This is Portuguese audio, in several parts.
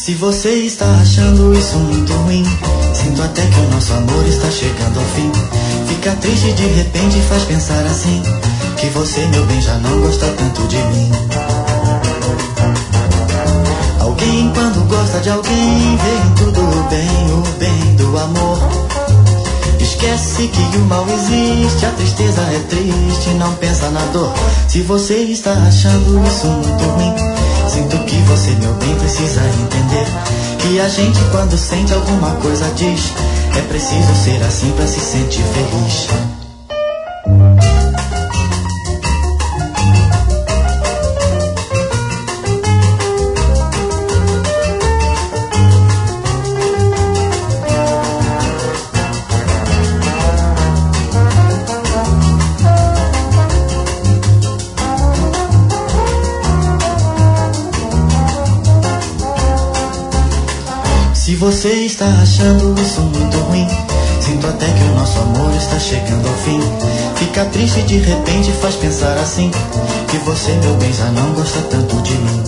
Se você está achando isso muito ruim, sinto até que o nosso amor está chegando ao fim. Fica triste de repente e faz pensar assim, que você, meu bem, já não gosta tanto de mim. Alguém quando gosta de alguém, vê em tudo o bem do amor. Esquece que o mal existe, a tristeza é triste, não pensa na dor. Se você está achando isso muito ruim, sinto que você, meu bem, precisa entender que a gente quando sente alguma coisa diz, é preciso ser assim pra se sentir feliz. Se você está achando isso muito ruim, sinto até que o nosso amor está chegando ao fim. Fica triste de repente e faz pensar assim, que você, meu bem, já não gosta tanto de mim.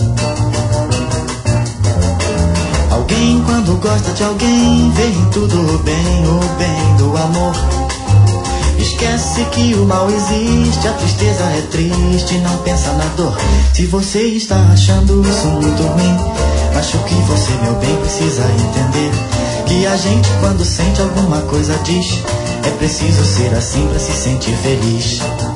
Alguém quando gosta de alguém, vê em tudo o bem do amor. Esquece que o mal existe, a tristeza é triste, não pensa na dor. Se você está achando isso muito ruim, acho que você, meu bem, precisa entender que a gente quando sente alguma coisa diz, é preciso ser assim pra se sentir feliz.